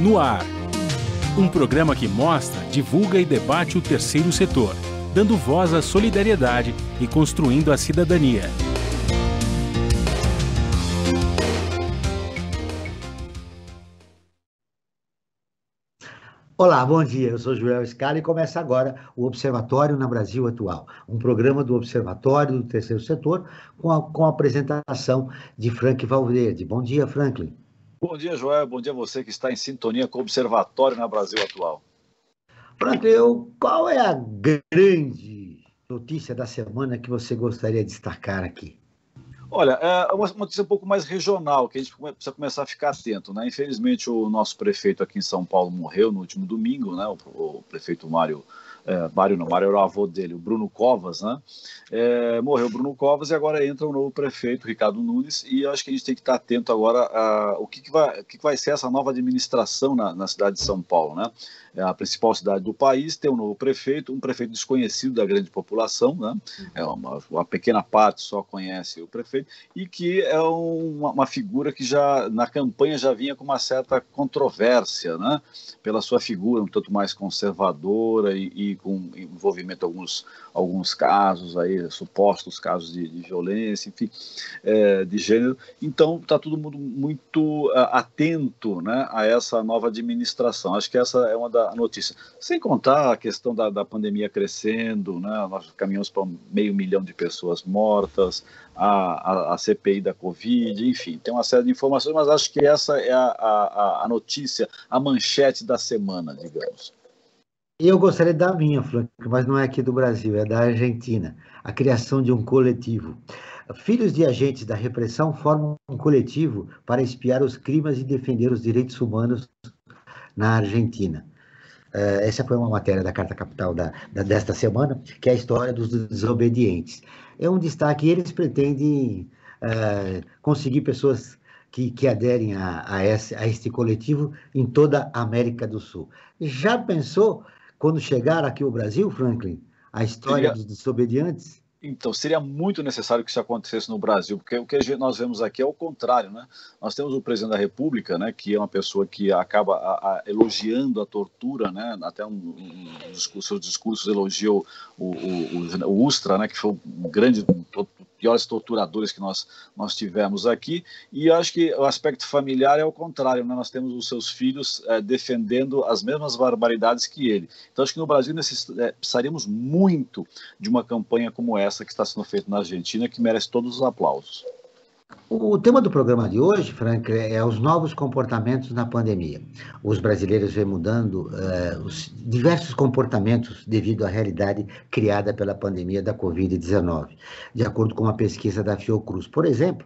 No ar. Um programa que mostra, divulga e debate o terceiro setor, dando voz à solidariedade e construindo a cidadania. Olá, bom dia. Eu sou Joel Scala e começa agora o Observatório na Brasil Atual, um programa do Observatório do Terceiro Setor com a apresentação de Franklin Valverde. Bom dia, Franklin. Bom dia, Joel. Bom dia a você que está em sintonia com o Observatório na Brasil Atual. Franklin, qual é a grande notícia da semana que você gostaria de destacar aqui? Olha, é uma notícia um pouco mais regional, que a gente precisa começar a ficar atento, né? Infelizmente, o nosso prefeito aqui em São Paulo morreu no último domingo, né? O prefeito Mário era o avô dele, o Bruno Covas, né? Morreu o Bruno Covas e agora entra o novo prefeito, Ricardo Nunes, e acho que a gente tem que estar atento agora o que vai ser essa nova administração na cidade de São Paulo, né? É a principal cidade do país, tem um novo prefeito, um prefeito desconhecido da grande população, né? Uma pequena parte só conhece o prefeito, e que é uma figura que já na campanha já vinha com uma certa controvérsia, né? Pela sua figura um tanto mais conservadora e com envolvimento em alguns casos aí, supostos casos de violência, enfim, de gênero. Então está todo mundo muito atento, né, a essa nova administração. Acho que essa é uma da notícia. Sem contar a questão da pandemia crescendo, né? Nós caminhamos para 500 mil de pessoas mortas, a CPI da Covid, enfim, tem uma série de informações, mas acho que essa é a notícia, a manchete da semana, digamos. Eu gostaria da minha, Frank, mas não é aqui do Brasil, é da Argentina. A criação de um coletivo. Filhos de agentes da repressão formam um coletivo para espiar os crimes e defender os direitos humanos na Argentina. Essa foi uma matéria da Carta Capital desta semana, que é a história dos desobedientes. É um destaque, eles pretendem conseguir pessoas que aderem a este coletivo em toda a América do Sul. Já pensou, quando chegar aqui ao Brasil, Franklin, a história dos desobedientes? Então, seria muito necessário que isso acontecesse no Brasil, porque o que nós vemos aqui é o contrário, né? Nós temos o presidente da República, né, que é uma pessoa que acaba elogiando a tortura, né? Até seus discursos elogiou o Ustra, né, que foi um grande, piores torturadores que nós tivemos aqui, e eu acho que o aspecto familiar é o contrário, né? Nós temos os seus filhos defendendo as mesmas barbaridades que ele. Então, acho que no Brasil precisaríamos muito de uma campanha como essa que está sendo feita na Argentina, que merece todos os aplausos. O tema do programa de hoje, Frank, é os novos comportamentos na pandemia. Os brasileiros vêm mudando os diversos comportamentos devido à realidade criada pela pandemia da Covid-19, de acordo com uma pesquisa da Fiocruz. Por exemplo,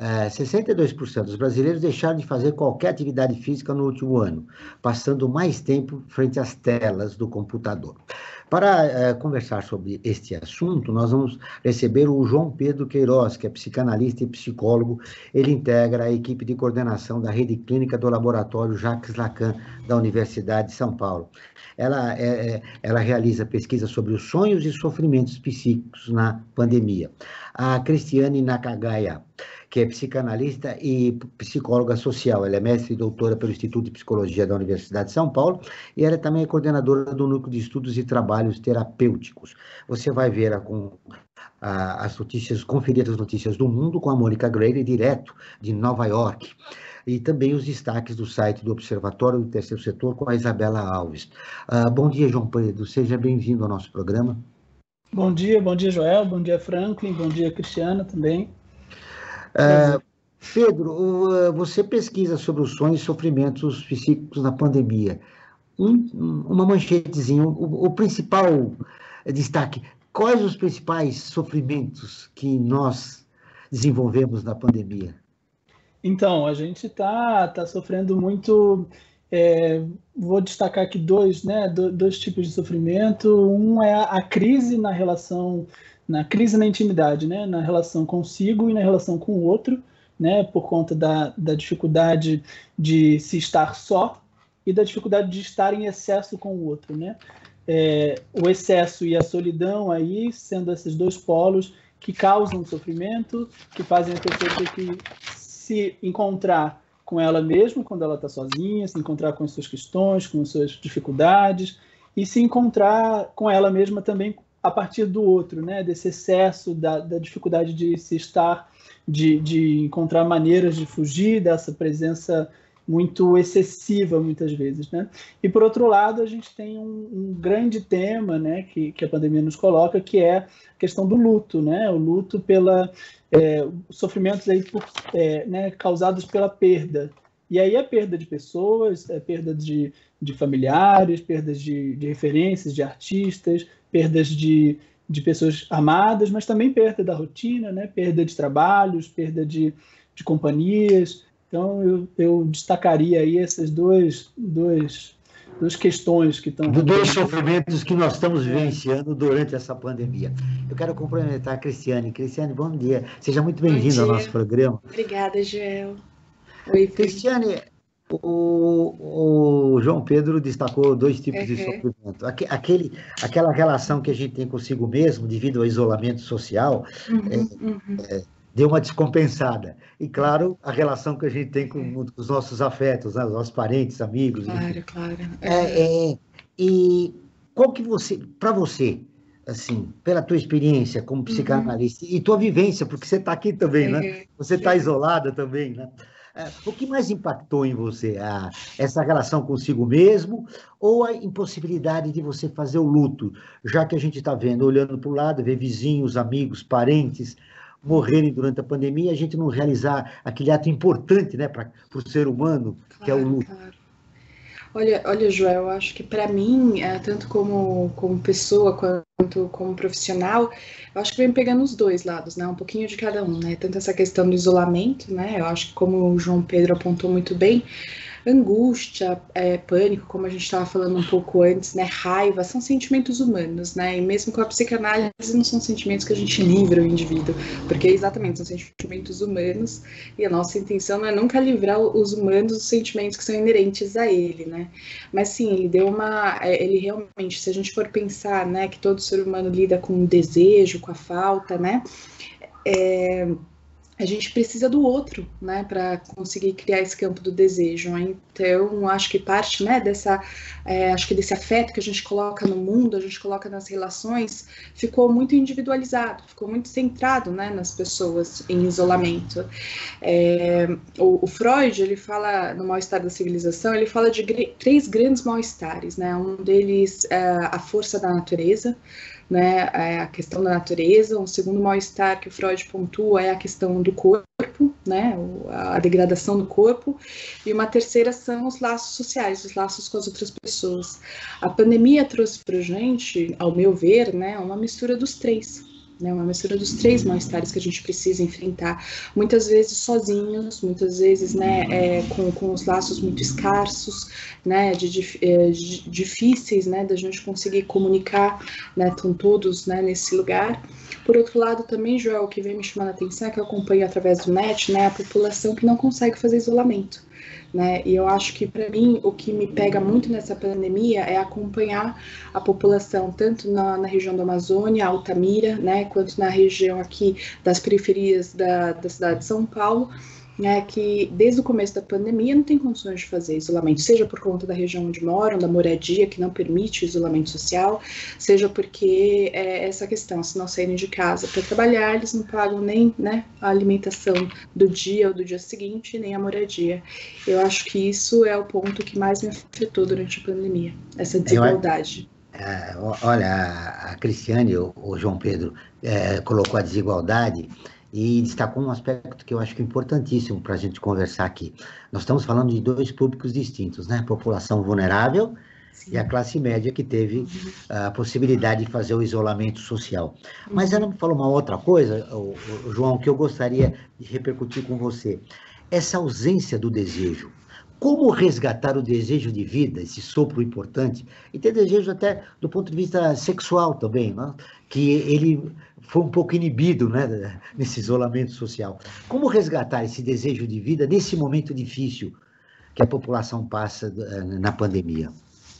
62% dos brasileiros deixaram de fazer qualquer atividade física no último ano, passando mais tempo frente às telas do computador. Para conversar sobre este assunto, nós vamos receber o João Pedro Queiroz, que é psicanalista e psicólogo. Ele integra a equipe de coordenação da rede clínica do Laboratório Jacques Lacan, da Universidade de São Paulo. Ela realiza pesquisa sobre os sonhos e sofrimentos psíquicos na pandemia. A Cristiane Nakagaya, que é psicanalista e psicóloga social. Ela é mestre e doutora pelo Instituto de Psicologia da Universidade de São Paulo e ela também é coordenadora do Núcleo de Estudos e Trabalhos Terapêuticos. Você vai ver as notícias, conferir as notícias do mundo com a Mônica Grady, direto de Nova York. E também os destaques do site do Observatório do Terceiro Setor com a Isabela Alves. Bom dia, João Pedro. Seja bem-vindo ao nosso programa. Bom dia, Joel. Bom dia, Franklin. Bom dia, Cristiana, também. Pedro, você pesquisa sobre os sonhos e sofrimentos psíquicos na pandemia. Uma manchetezinha, o principal destaque. Quais os principais sofrimentos que nós desenvolvemos na pandemia? Então, a gente está sofrendo muito. Vou destacar aqui dois tipos de sofrimento. Um é a crise na crise na intimidade, né? Na relação consigo e na relação com o outro, né? Por conta da dificuldade de se estar só e da dificuldade de estar em excesso com o outro, né? O excesso e a solidão aí sendo esses dois polos que causam sofrimento, que fazem a pessoa ter que se encontrar com ela mesma quando ela está sozinha, se encontrar com as suas questões, com as suas dificuldades, e se encontrar com ela mesma também a partir do outro, né? Desse excesso da dificuldade de se estar, de encontrar maneiras de fugir dessa presença muito excessiva, muitas vezes, né? E, por outro lado, a gente tem um grande tema, né, que a pandemia nos coloca, que é a questão do luto, né? O luto sofrimentos aí né, causados pela perda. E aí a perda de pessoas, perda de familiares, perdas de referências, de artistas, perdas de pessoas amadas, mas também perda da rotina, né? Perda de trabalhos, perda de companhias. Então, eu destacaria aí essas duas questões que estão... Dois sofrimentos que nós estamos vivenciando durante essa pandemia. Eu quero cumprimentar a Cristiane. Cristiane, bom dia. Seja muito bem-vinda ao nosso programa. Obrigada, Joel. Oi, Cristiane, o João Pedro destacou dois tipos de sofrimento. Aquela relação que a gente tem consigo mesmo, devido ao isolamento social, deu uma descompensada. E, claro, a relação que a gente tem com os nossos afetos, né? Os nossos parentes, amigos. Claro. E qual que para você, assim, pela tua experiência como psicanalista e tua vivência, porque você está aqui também, né? Você está isolada também, né? O que mais impactou em você? Essa relação consigo mesmo ou a impossibilidade de você fazer o luto? Já que a gente está vendo, olhando para o lado, ver vizinhos, amigos, parentes morrerem durante a pandemia, a gente não realizar aquele ato importante, né, para o ser humano, que é o luto. Claro. Olha, Joel, eu acho que para mim, tanto como pessoa quanto como profissional, eu acho que vem pegando os dois lados, né? Um pouquinho de cada um, né? Tanto essa questão do isolamento, né? Eu acho que como o João Pedro apontou muito bem, angústia, pânico, como a gente estava falando um pouco antes, né? Raiva, são sentimentos humanos, né? E mesmo com a psicanálise, não são sentimentos que a gente livra o indivíduo, porque exatamente são sentimentos humanos e a nossa intenção não é nunca livrar os humanos dos sentimentos que são inerentes a ele, né? Mas sim, ele realmente, se a gente for pensar, né, que todo ser humano lida com o desejo, com a falta, né? A gente precisa do outro, né, para conseguir criar esse campo do desejo. Então, acho que parte, né, desse afeto que a gente coloca no mundo, a gente coloca nas relações, ficou muito individualizado, ficou muito centrado, né, nas pessoas em isolamento. O Freud, ele fala, no Mal-Estar da Civilização, ele fala de 3 grandes mal-estares, né, um deles é a força da natureza, né, a questão da natureza. Um segundo mal-estar que o Freud pontua é a questão do corpo, né, a degradação do corpo, e uma terceira são os laços sociais, os laços com as outras pessoas. A pandemia trouxe para a gente, ao meu ver, né, uma mistura dos 3. Né, uma mistura dos 3 mal-estares que a gente precisa enfrentar, muitas vezes sozinhos, muitas vezes, né, com os laços muito escassos, né, difíceis, né, da gente conseguir comunicar, né, com todos, né, nesse lugar. Por outro lado, também, Joel, o que vem me chamando a atenção é que eu acompanho através do net, né, a população que não consegue fazer isolamento. Né? E eu acho que, para mim, o que me pega muito nessa pandemia é acompanhar a população, tanto na região da Amazônia, Altamira, né, quanto na região aqui das periferias da cidade de São Paulo, né, que desde o começo da pandemia não tem condições de fazer isolamento, seja por conta da região onde moram, da moradia, que não permite o isolamento social, seja porque essa questão, se não saírem de casa para trabalhar, eles não pagam nem, né, a alimentação do dia ou do dia seguinte, nem a moradia. Eu acho que isso é o ponto que mais me afetou durante a pandemia, essa desigualdade. Olha, a Cristiane, o João Pedro, colocou a desigualdade e destacou um aspecto que eu acho que é importantíssimo para a gente conversar aqui. Nós estamos falando de 2 públicos distintos, né? A população vulnerável, sim, e a classe média que teve a possibilidade de fazer o isolamento social. Mas ela me falou uma outra coisa, João, que eu gostaria de repercutir com você. Essa ausência do desejo. Como resgatar o desejo de vida, esse sopro importante, e ter desejo até do ponto de vista sexual também, né? Que ele foi um pouco inibido, né, nesse isolamento social. Como resgatar esse desejo de vida nesse momento difícil que a população passa na pandemia?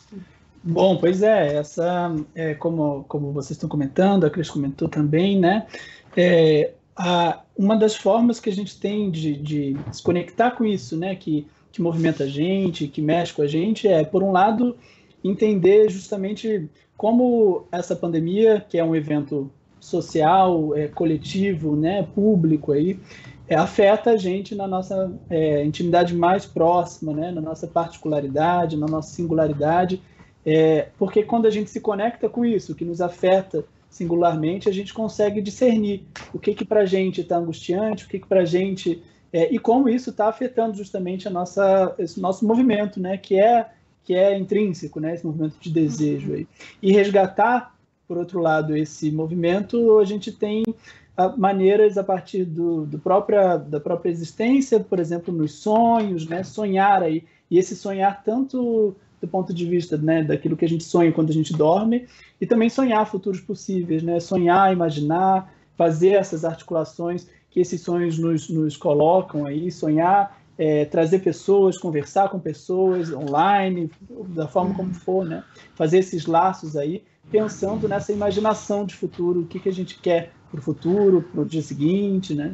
Bom, pois como vocês estão comentando, a Cris comentou também, né? Uma das formas que a gente tem de se conectar com isso, né, que movimenta a gente, que mexe com a gente, por um lado, entender justamente como essa pandemia, que é um evento social, coletivo, né, público, afeta a gente na nossa intimidade mais próxima, né, na nossa particularidade, na nossa singularidade, porque quando a gente se conecta com isso, que nos afeta singularmente, a gente consegue discernir o que para a gente está angustiante, o que para a gente... e como isso está afetando justamente esse nosso movimento, né, que é intrínseco, né, esse movimento de desejo. E resgatar, por outro lado, esse movimento, a gente tem maneiras a partir da própria existência, por exemplo, nos sonhos, né, sonhar e esse sonhar tanto do ponto de vista, né, daquilo que a gente sonha quando a gente dorme, e também sonhar futuros possíveis, né, sonhar, imaginar, fazer essas articulações que esses sonhos nos colocam sonhar, trazer pessoas, conversar com pessoas online, da forma como for, né, fazer esses laços pensando nessa imaginação de futuro, o que a gente quer para o futuro, para o dia seguinte, né?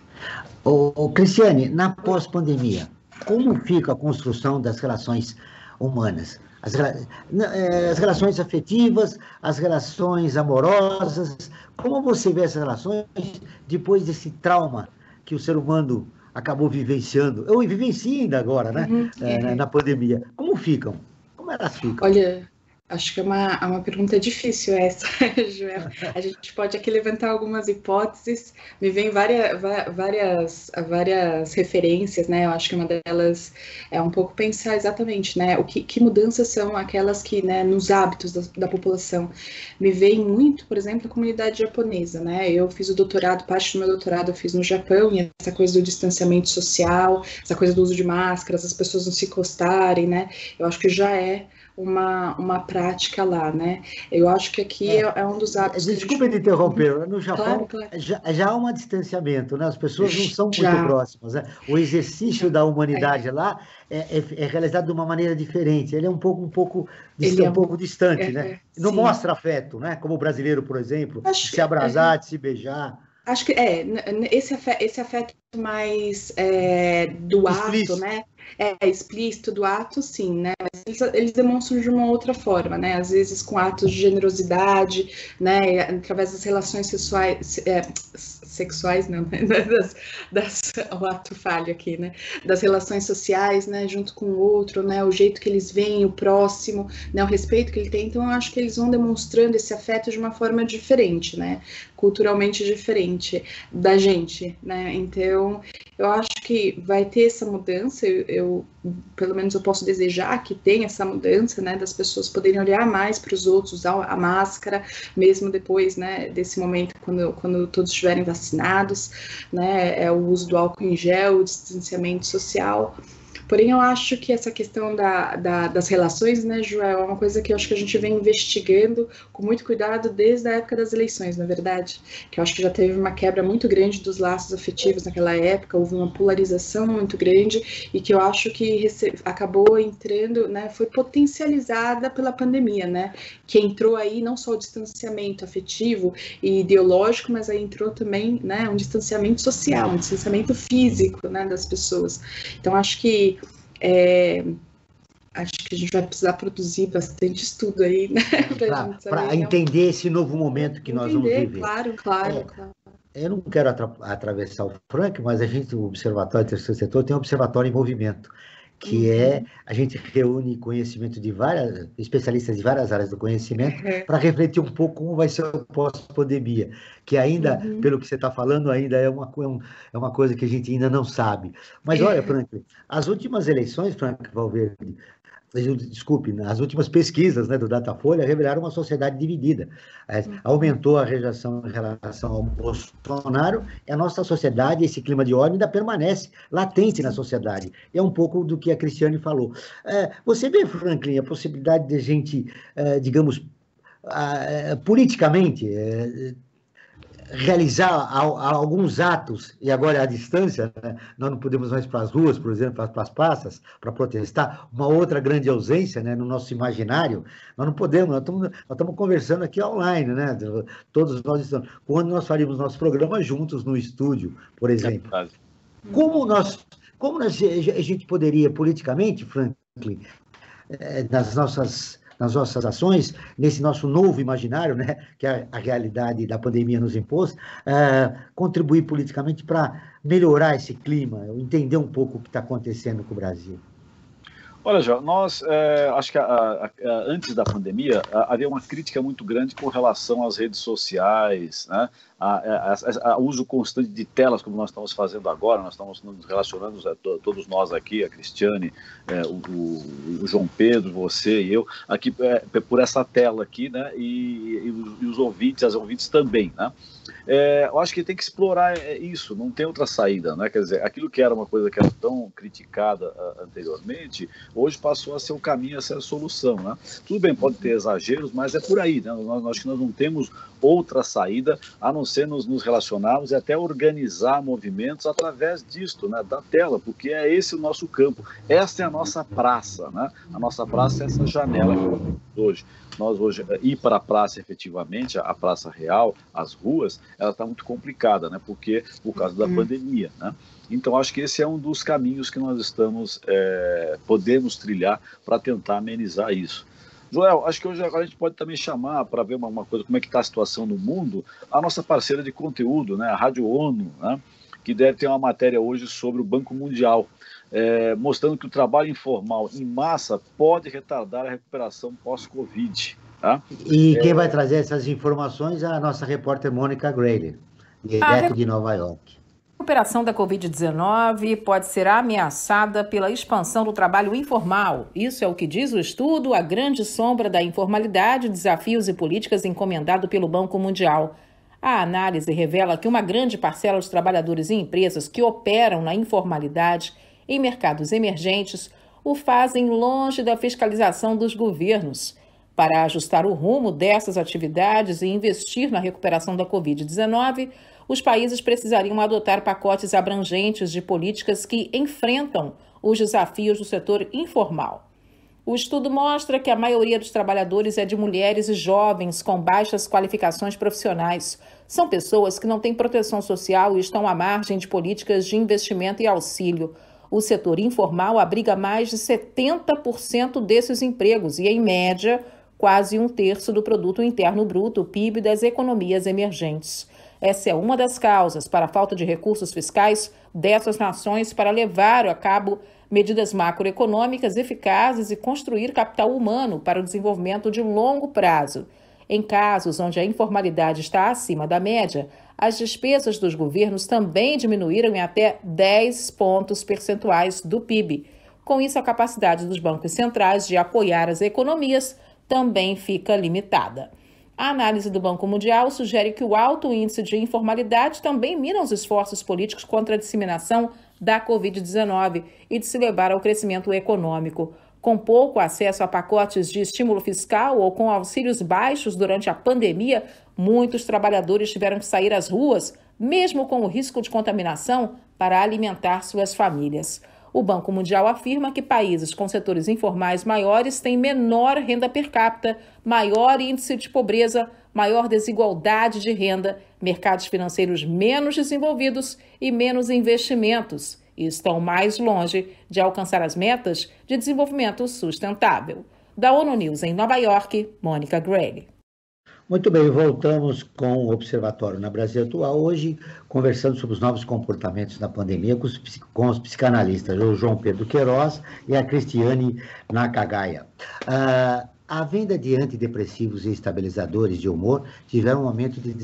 Cristiane, na pós-pandemia, como fica a construção das relações humanas? As relações afetivas, as relações amorosas, como você vê essas relações depois desse trauma que o ser humano acabou vivenciando, ou vivencia ainda agora, né? Na pandemia. Como ficam? Como elas ficam? Olha, acho que é uma pergunta difícil essa, Joel. A gente pode aqui levantar algumas hipóteses, me vem várias referências, né? Eu acho que uma delas é um pouco pensar exatamente, né? Que mudanças são aquelas que, né, nos hábitos da população. Me vem muito, por exemplo, a comunidade japonesa, né? Eu fiz o doutorado, parte do meu doutorado eu fiz no Japão, e essa coisa do distanciamento social, essa coisa do uso de máscaras, as pessoas não se encostarem, né? Eu acho que já é uma prática lá, né? Eu acho que aqui é um dos hábitos... Desculpe te interromper, no Japão claro. Já há um distanciamento, né? As pessoas não são muito próximas, né? O exercício da humanidade lá é realizado de uma maneira diferente, ele é um pouco distante, né? Não mostra afeto, né? Como o brasileiro, por exemplo, de se abraçar, de se beijar. Acho que esse afeto mais do explícito. Ato, né? Explícito do ato, sim, né? Mas eles demonstram de uma outra forma, né? Às vezes com atos de generosidade, né? Através das relações sexuais, não, né? O ato falho aqui, né? Das relações sociais, né? Junto com o outro, né? O jeito que eles veem o próximo, né? O respeito que ele tem. Então, eu acho que eles vão demonstrando esse afeto de uma forma diferente, né? Culturalmente diferente da gente, né? Então, eu acho que vai ter essa mudança, pelo menos eu posso desejar que tenha essa mudança, né, das pessoas poderem olhar mais para os outros, usar a máscara, mesmo depois, né, desse momento, quando todos estiverem vacinados, né, o uso do álcool em gel, o distanciamento social. Porém, eu acho que essa questão das relações, né, Joel, é uma coisa que eu acho que a gente vem investigando com muito cuidado desde a época das eleições, na verdade, que eu acho que já teve uma quebra muito grande dos laços afetivos naquela época, houve uma polarização muito grande e que eu acho que acabou entrando, né, foi potencializada pela pandemia, né, que entrou aí não só o distanciamento afetivo e ideológico, mas aí entrou também, né, um distanciamento social, um distanciamento físico, né, das pessoas. Então, acho que a gente vai precisar produzir bastante estudo aí, né? Para entender esse novo momento que nós vamos viver. Claro. Eu não quero atravessar o Frank, mas o Observatório do Terceiro Setor tem um observatório em movimento, que a gente reúne conhecimento de especialistas de várias áreas do conhecimento para refletir um pouco como vai ser o pós-pandemia, que ainda, pelo que você está falando, ainda é uma coisa que a gente ainda não sabe. Mas olha, Frank, as últimas eleições, Frank Valverde, desculpe, as últimas pesquisas, né, do Datafolha revelaram uma sociedade dividida. Aumentou a rejeição em relação ao Bolsonaro, e a nossa sociedade, esse clima de ódio ainda permanece latente na sociedade. É um pouco do que a Cristiane falou. Você vê, Franklin, a possibilidade de a gente, digamos, politicamente, realizar alguns atos, e agora à distância, né? Nós não podemos mais para as ruas, por exemplo, para as praças, para protestar. Uma outra grande ausência, né, no nosso imaginário, nós não podemos, nós estamos conversando aqui online, né? Todos nós estamos. Quando nós faríamos nosso programa juntos no estúdio, por exemplo. Como a gente poderia, politicamente, Franklin, nas nossas ações, nesse nosso novo imaginário, né, que a realidade da pandemia nos impôs, contribuir politicamente para melhorar esse clima, entender um pouco o que está acontecendo com o Brasil? Olha, João, nós, acho que antes da pandemia, havia uma crítica muito grande com relação às redes sociais, né, ao uso constante de telas, como nós estamos fazendo agora. Nós estamos nos relacionando, todos nós aqui, a Cristiane, o João Pedro, você e eu, aqui por essa tela aqui, né, e os ouvintes, as ouvintes também, né. Eu acho que tem que explorar isso, não tem outra saída, né? Quer dizer, aquilo que era uma coisa que era tão criticada anteriormente, hoje passou a ser o caminho, a ser a solução, né? Tudo bem, pode ter exageros, mas é por aí, né? Acho que nós não temos outra saída a não ser nos relacionarmos e até organizar movimentos através disto, né? Da tela, porque é esse o nosso campo, essa é a nossa praça, né? A nossa praça é essa janela que nós temos hoje. Nós hoje, ir para a praça efetivamente, a praça real, as ruas, ela está muito complicada, né? Por causa da pandemia, né? Então, acho que esse é um dos caminhos que nós podemos trilhar para tentar amenizar isso. Joel, acho que hoje agora a gente pode também chamar para ver uma coisa, como é que está a situação no mundo, a nossa parceira de conteúdo, né? A Rádio ONU, né? Que deve ter uma matéria hoje sobre o Banco Mundial, mostrando que o trabalho informal em massa pode retardar a recuperação pós-Covid. Tá? E quem vai trazer essas informações é a nossa repórter Mônica Grayle, direto de Nova York. A recuperação da Covid-19 pode ser ameaçada pela expansão do trabalho informal. Isso é o que diz o estudo A Grande Sombra da Informalidade, Desafios e Políticas, encomendado pelo Banco Mundial. A análise revela que uma grande parcela dos trabalhadores e empresas que operam na informalidade em mercados emergentes o fazem longe da fiscalização dos governos. Para ajustar o rumo dessas atividades e investir na recuperação da Covid-19, os países precisariam adotar pacotes abrangentes de políticas que enfrentam os desafios do setor informal. O estudo mostra que a maioria dos trabalhadores é de mulheres e jovens com baixas qualificações profissionais. São pessoas que não têm proteção social e estão à margem de políticas de investimento e auxílio. O setor informal abriga mais de 70% desses empregos e, em média, quase 1/3 do produto interno bruto, PIB, das economias emergentes. Essa é uma das causas para a falta de recursos fiscais dessas nações para levar a cabo medidas macroeconômicas eficazes e construir capital humano para o desenvolvimento de longo prazo. Em casos onde a informalidade está acima da média, as despesas dos governos também diminuíram em até 10 pontos percentuais do PIB. Com isso, a capacidade dos bancos centrais de apoiar as economias também fica limitada. A análise do Banco Mundial sugere que o alto índice de informalidade também mina os esforços políticos contra a disseminação da Covid-19 e de se levar ao crescimento econômico. Com pouco acesso a pacotes de estímulo fiscal ou com auxílios baixos durante a pandemia, muitos trabalhadores tiveram que sair às ruas, mesmo com o risco de contaminação, para alimentar suas famílias. O Banco Mundial afirma que países com setores informais maiores têm menor renda per capita, maior índice de pobreza, maior desigualdade de renda, mercados financeiros menos desenvolvidos e menos investimentos, e estão mais longe de alcançar as metas de desenvolvimento sustentável. Da ONU News em Nova York, Mônica Grayle. Muito bem, voltamos com o Observatório na Brasil Atual, hoje conversando sobre os novos comportamentos na pandemia com os psicanalistas, o João Pedro Queiroz e a Cristiane Nakagaia. A venda de antidepressivos e estabilizadores de humor tiveram um aumento de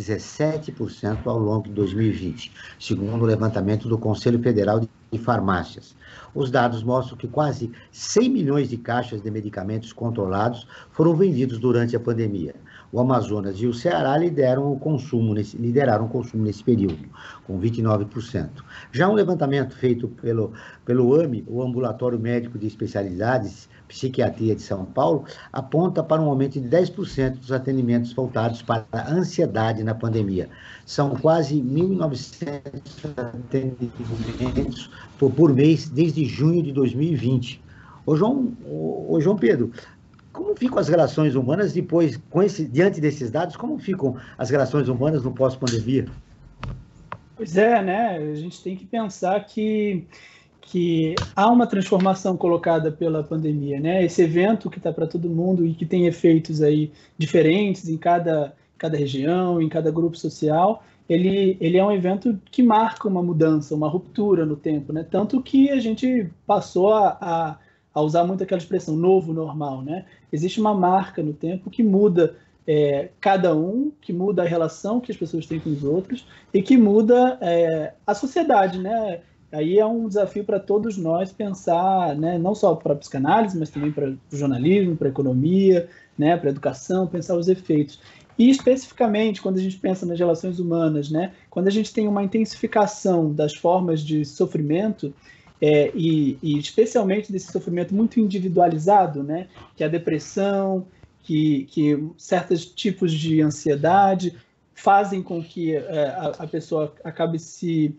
17% ao longo de 2020, segundo o levantamento do Conselho Federal de Farmácias. Os dados mostram que quase 100 milhões de caixas de medicamentos controlados foram vendidos durante a pandemia. O Amazonas e o Ceará lideraram o consumo nesse período, com 29%. Já um levantamento feito pelo AME, o Ambulatório Médico de Especialidades Psiquiatria de São Paulo, aponta para um aumento de 10% dos atendimentos voltados para a ansiedade na pandemia. São quase 1.900 atendimentos por mês desde junho de 2020. Ô João Pedro, como ficam as relações humanas depois, diante desses dados, como ficam as relações humanas no pós-pandemia? Pois é, né? A gente tem que pensar que há uma transformação colocada pela pandemia, né? Esse evento que está para todo mundo e que tem efeitos aí diferentes em cada região, em cada grupo social, ele é um evento que marca uma mudança, uma ruptura no tempo, né? Tanto que a gente passou a usar muito aquela expressão novo normal, né? Existe uma marca no tempo que muda cada um, que muda a relação que as pessoas têm com os outros e que muda a sociedade, né? Aí é um desafio para todos nós pensar, né, não só para a psicanálise, mas também para o jornalismo, para a economia, né, para a educação, pensar os efeitos. E especificamente, quando a gente pensa nas relações humanas, né, quando a gente tem uma intensificação das formas de sofrimento, e especialmente desse sofrimento muito individualizado, né, que é a depressão, que certos tipos de ansiedade fazem com que a pessoa acabe se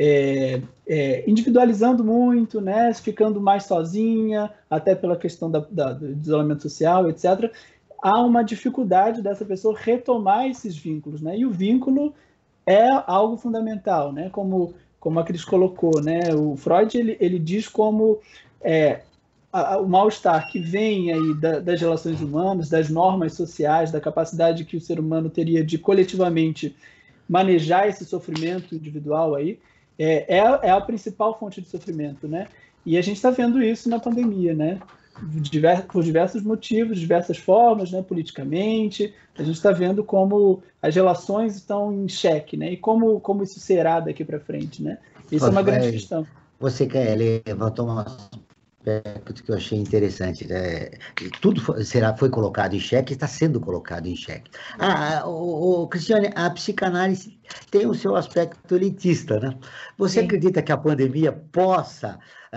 individualizando muito, né, ficando mais sozinha, até pela questão do isolamento social, etc. Há uma dificuldade dessa pessoa retomar esses vínculos, né, e o vínculo é algo fundamental, né, como a Cris colocou, né, o Freud ele diz como o mal-estar que vem aí das relações humanas, das normas sociais, da capacidade que o ser humano teria de coletivamente manejar esse sofrimento individual aí, é a principal fonte de sofrimento, né? E a gente está vendo isso na pandemia, né? Por diversos motivos, diversas formas, né? Politicamente, a gente está vendo como as relações estão em xeque, né? E como isso será daqui para frente, né? Isso é uma grande questão. Você levantou um aspecto que eu achei interessante, né? Tudo foi colocado em xeque, está sendo colocado em xeque. Cristiane, a psicanálise tem o seu aspecto elitista, né? Você acredita que a pandemia possa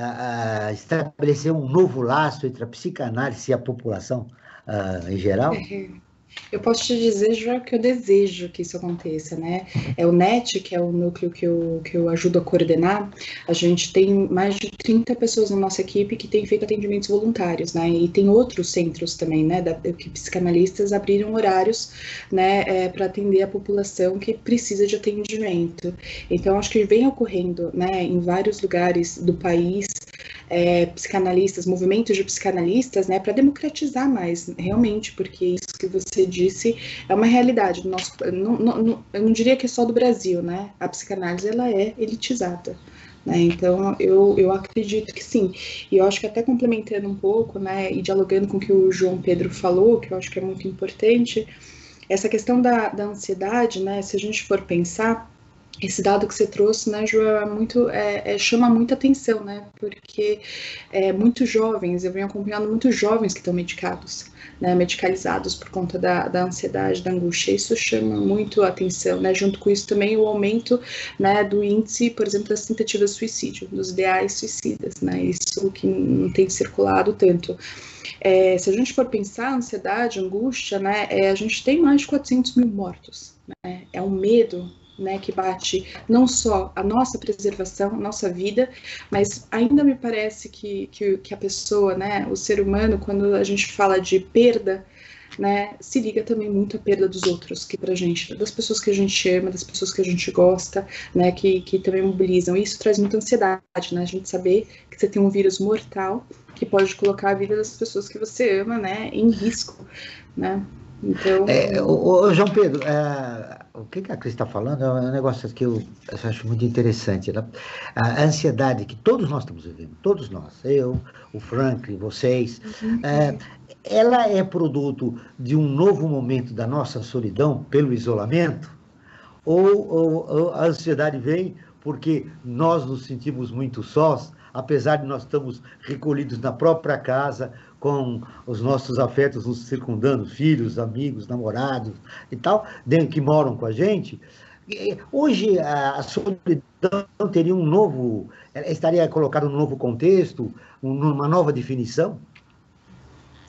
estabelecer um novo laço entre a psicanálise e a população em geral? Eu posso te dizer, João, que eu desejo que isso aconteça, né? O NET, que é o núcleo que eu ajudo a coordenar, a gente tem mais de 30 pessoas na nossa equipe que têm feito atendimentos voluntários, né? E tem outros centros também, né? Que psicanalistas abriram horários, né? Para atender a população que precisa de atendimento. Então, acho que vem ocorrendo, né? Em vários lugares do país, psicanalistas, movimentos de psicanalistas, né, para democratizar mais, realmente, porque isso que você disse é uma realidade do nosso, eu não diria que é só do Brasil, né, a psicanálise ela é elitizada, né, então eu acredito que sim, e eu acho que até complementando um pouco, né, e dialogando com o que o João Pedro falou, que eu acho que é muito importante, essa questão da ansiedade, né, se a gente for pensar, esse dado que você trouxe, né, João, chama muita atenção, né, porque muitos jovens, eu venho acompanhando muitos jovens que estão medicados, né, medicalizados por conta da ansiedade, da angústia, isso chama muito a atenção, né, junto com isso também o aumento, né, do índice, por exemplo, das tentativas de suicídio, dos ideais suicidas, né, isso que não tem circulado tanto. Se a gente for pensar ansiedade, angústia, né, a gente tem mais de 400 mil mortos, né, é um medo, né, que bate não só a nossa preservação, a nossa vida, mas ainda me parece que a pessoa, né, o ser humano, quando a gente fala de perda, né, se liga também muito à perda dos outros, que pra gente, das pessoas que a gente ama, das pessoas que a gente gosta, né, que também mobilizam. Isso traz muita ansiedade, né, a gente saber que você tem um vírus mortal que pode colocar a vida das pessoas que você ama, né, em risco, né. Então... João Pedro, o que a Cris está falando é um negócio que eu acho muito interessante, né? A ansiedade que todos nós estamos vivendo, todos nós, eu, o Franklin, vocês, ela é produto de um novo momento da nossa solidão pelo isolamento? Ou a ansiedade vem porque nós nos sentimos muito sós, apesar de nós estamos recolhidos na própria casa, com os nossos afetos nos circundando, filhos, amigos, namorados e tal, que moram com a gente. Hoje a solidão teria estaria colocada num novo contexto, uma nova definição?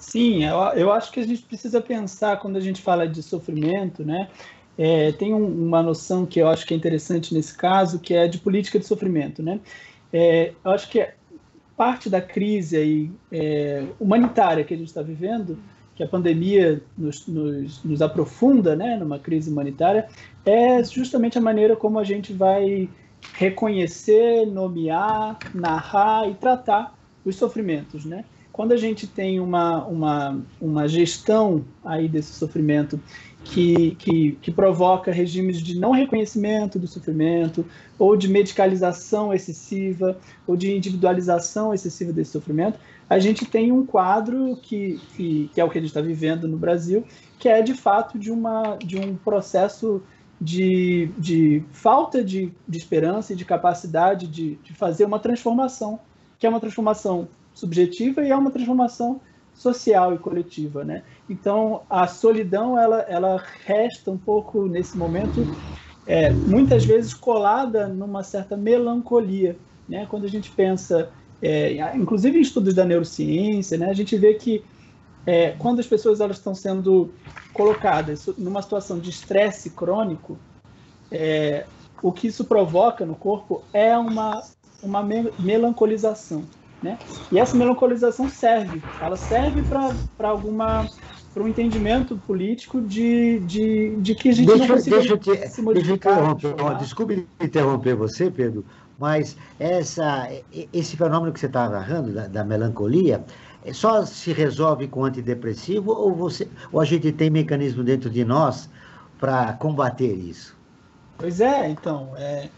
Sim, eu acho que a gente precisa pensar, quando a gente fala de sofrimento, né? Tem uma noção que eu acho que é interessante nesse caso, que é de política de sofrimento, né? Eu acho que parte da crise aí, humanitária que a gente está vivendo, que a pandemia nos aprofunda, né, numa crise humanitária, é justamente a maneira como a gente vai reconhecer, nomear, narrar e tratar os sofrimentos, né? Quando a gente tem uma gestão aí desse sofrimento que provoca regimes de não reconhecimento do sofrimento, ou de medicalização excessiva, ou de individualização excessiva desse sofrimento, a gente tem um quadro que é o que a gente está vivendo no Brasil, que é de fato de um processo de falta de esperança e de capacidade de fazer uma transformação, que é uma transformação subjetiva e é uma transformação social e coletiva, né? Então, a solidão, ela resta um pouco, nesse momento, muitas vezes colada numa certa melancolia, né? Quando a gente pensa, inclusive em estudos da neurociência, né? A gente vê que quando as pessoas elas estão sendo colocadas numa situação de estresse crônico, o que isso provoca no corpo é uma melancolização, né? E essa melancolização serve para um entendimento político de que a gente não consiga se modificar. Desculpe interromper você, Pedro, mas esse fenômeno que você está narrando, da melancolia, só se resolve com antidepressivo ou a gente tem mecanismo dentro de nós para combater isso? Pois então,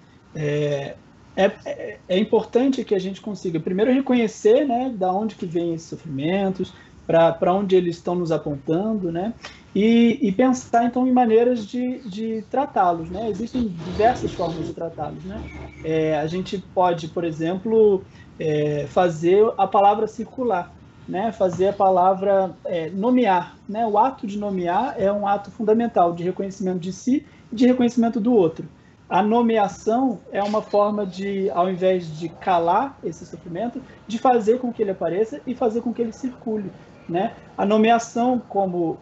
é importante que a gente consiga primeiro reconhecer, né, da onde que vem esses sofrimentos, para onde eles estão nos apontando, né, e pensar então em maneiras de tratá-los, né. Existem diversas formas de tratá-los, né. A gente pode, por exemplo, fazer a palavra circular, né, fazer a palavra nomear, né. O ato de nomear é um ato fundamental de reconhecimento de si e de reconhecimento do outro. A nomeação é uma forma de, ao invés de calar esse sofrimento, de fazer com que ele apareça e fazer com que ele circule, né? A nomeação como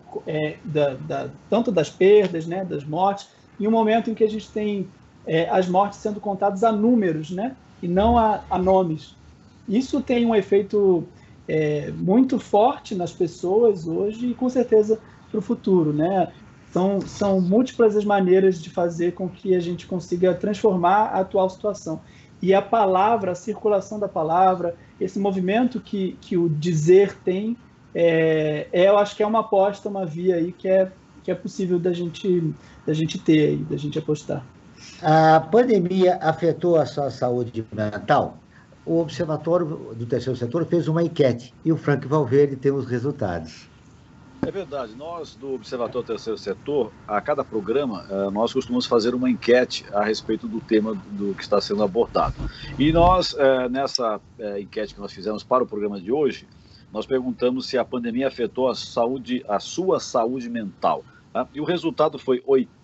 tanto das perdas, né, das mortes, em um momento em que a gente tem as mortes sendo contadas a números, né, e não a nomes. Isso tem um efeito muito forte nas pessoas hoje e com certeza para o futuro, né? São múltiplas as maneiras de fazer com que a gente consiga transformar a atual situação. E a palavra, a circulação da palavra, esse movimento que o dizer tem, eu acho que é uma aposta, uma via aí que é possível da gente ter aí, da gente apostar. A pandemia afetou a sua saúde mental? O Observatório do Terceiro Setor fez uma enquete e o Frank Valverde tem os resultados. É verdade, nós do Observatório do Terceiro Setor, a cada programa, nós costumamos fazer uma enquete a respeito do tema do que está sendo abordado. E nós, nessa enquete que nós fizemos para o programa de hoje, nós perguntamos se a pandemia afetou a sua saúde mental. Tá? E o resultado foi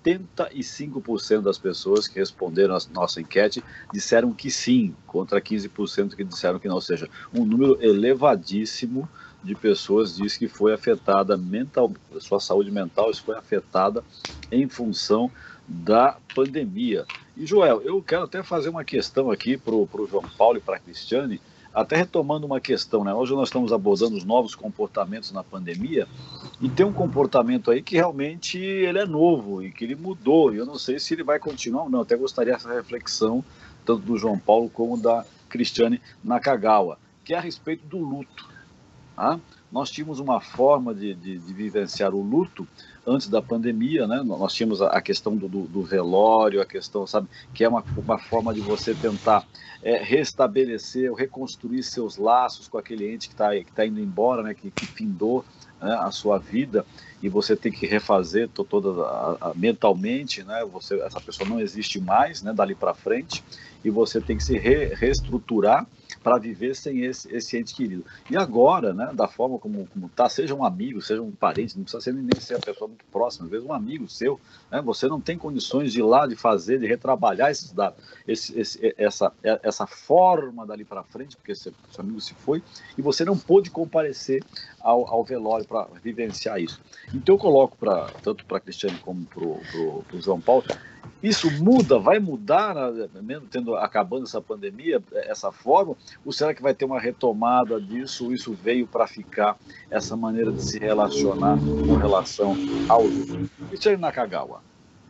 85% das pessoas que responderam a nossa enquete disseram que sim, contra 15% que disseram que não. Ou seja, um número elevadíssimo de pessoas diz que foi afetada sua saúde mental foi afetada em função da pandemia. E, Joel, eu quero até fazer uma questão aqui para o João Paulo e para a Cristiane, até retomando uma questão, né? Hoje nós estamos abordando os novos comportamentos na pandemia, e tem um comportamento aí que realmente ele é novo e que ele mudou, e eu não sei se ele vai continuar ou não. Até gostaria dessa reflexão, tanto do João Paulo como da Cristiane Nakagawa, que é a respeito do luto. Nós tínhamos uma forma de vivenciar o luto antes da pandemia, né? Nós tínhamos a questão do velório, a questão, sabe, que é uma forma de você tentar restabelecer, reconstruir seus laços com aquele ente que está indo embora, né? Que findou, né, a sua vida, e você tem que refazer mentalmente, né? Essa pessoa não existe mais, né, dali para frente, e você tem que se reestruturar para viver sem esse ente querido. E agora, né, da forma como está, seja um amigo, seja um parente, não precisa nem ser a pessoa muito próxima, às vezes um amigo seu, né, você não tem condições de ir lá, de fazer, de retrabalhar esses dados, essa forma dali para frente, porque seu amigo se foi, e você não pôde comparecer ao velório para vivenciar isso. Então eu coloco tanto para a Cristiane como para o João Paulo, isso muda, vai mudar, mesmo acabando essa pandemia, essa forma, ou será que vai ter uma retomada disso, ou isso veio para ficar, essa maneira de se relacionar com relação ao luto? Cristiane Nakagawa.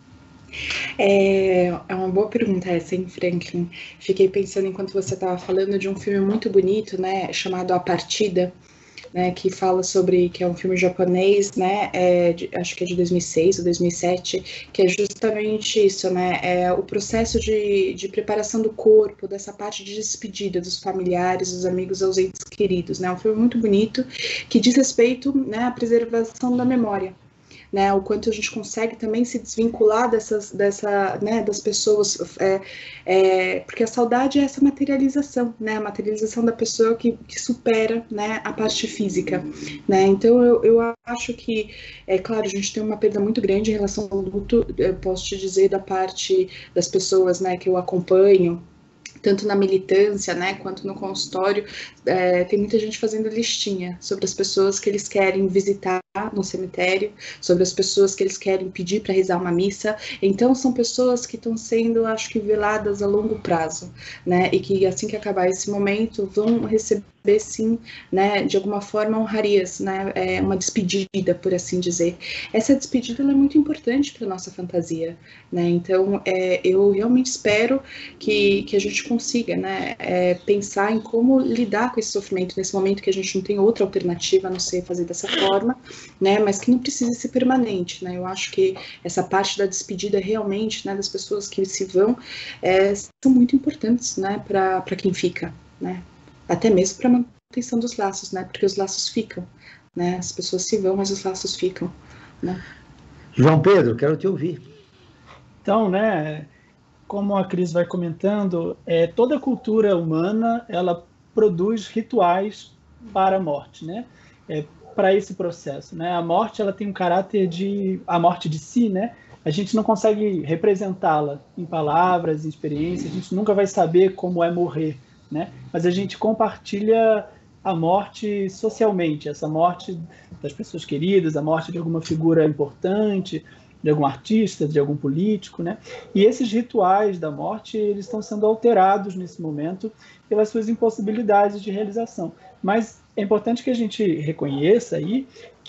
É uma boa pergunta essa, hein, Franklin? Fiquei pensando enquanto você estava falando de um filme muito bonito, né, chamado A Partida, né, que fala sobre, que é um filme japonês, né, acho que é de 2006 ou 2007, que é justamente isso, né, o processo de preparação do corpo, dessa parte de despedida dos familiares, dos amigos, dos entes queridos, né, um filme muito bonito, que diz respeito, né, à preservação da memória, né, o quanto a gente consegue também se desvincular né, das pessoas, porque a saudade é essa materialização, né, a materialização da pessoa que supera, né, a parte física, né, então eu acho que, claro, a gente tem uma perda muito grande em relação ao luto, eu posso te dizer da parte das pessoas, né, que eu acompanho, tanto na militância, né, quanto no consultório, tem muita gente fazendo listinha sobre as pessoas que eles querem visitar no cemitério, sobre as pessoas que eles querem pedir para rezar uma missa. Então são pessoas que estão sendo, acho que, veladas a longo prazo, né, e que assim que acabar esse momento vão receber, sim, né, de alguma forma honrarias, né, uma despedida, por assim dizer. Essa despedida ela é muito importante para nossa fantasia, né, então eu realmente espero que a gente consiga, né, pensar em como lidar com esse sofrimento nesse momento que a gente não tem outra alternativa a não ser fazer dessa forma, né, mas que não precisa ser permanente, né, eu acho que essa parte da despedida realmente, né, das pessoas que se vão, são muito importantes, né, para quem fica, né, até mesmo para a manutenção dos laços, né, porque os laços ficam, né, as pessoas se vão, mas os laços ficam, né. João Pedro, quero te ouvir. Então, né, como a Cris vai comentando, toda cultura humana, ela produz rituais para a morte, né, para esse processo, né, a morte, ela tem um caráter a morte de si, né, a gente não consegue representá-la em palavras, em experiências, a gente nunca vai saber como é morrer, né, mas a gente compartilha a morte socialmente, essa morte das pessoas queridas, a morte de alguma figura importante, de algum artista, de algum político, né? E esses rituais da morte, eles estão sendo alterados nesse momento pelas suas impossibilidades de realização. Mas é importante que a gente reconheça aí